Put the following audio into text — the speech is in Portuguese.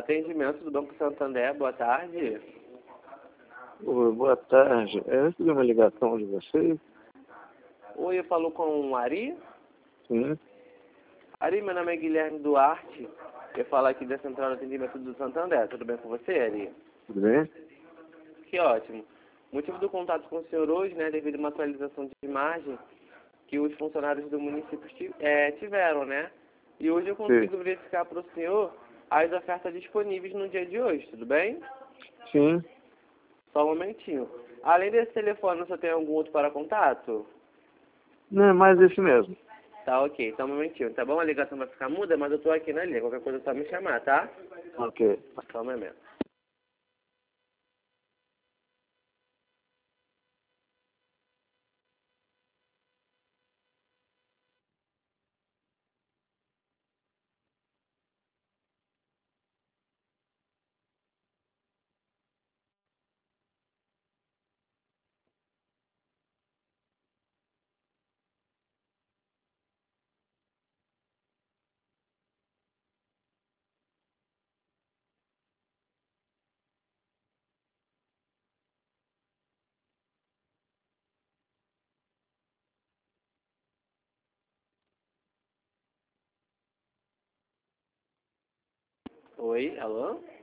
Atendimento do Banco Santander, boa tarde. Oi, boa tarde. Eu recebi uma ligação de vocês? Oi, eu falo com o Ari. Sim. Ari, meu nome é Guilherme Duarte. Eu falo aqui da Central de Atendimento do Santander. Tudo bem com você, Ari? Tudo bem? Que ótimo. O motivo do contato com o senhor hoje, né, devido a uma atualização de imagem que os funcionários do município tiveram, né? E hoje eu consigo verificar para o senhor as ofertas disponíveis no dia de hoje, tudo bem? Sim. Só um momentinho. Além desse telefone, você tem algum outro para contato? Não, é mais esse mesmo. Tá, ok. Só um momentinho, tá bom? A ligação vai ficar muda, mas eu tô aqui na linha. Qualquer coisa é só me chamar, tá? Ok. Só um momento. Oi, alô?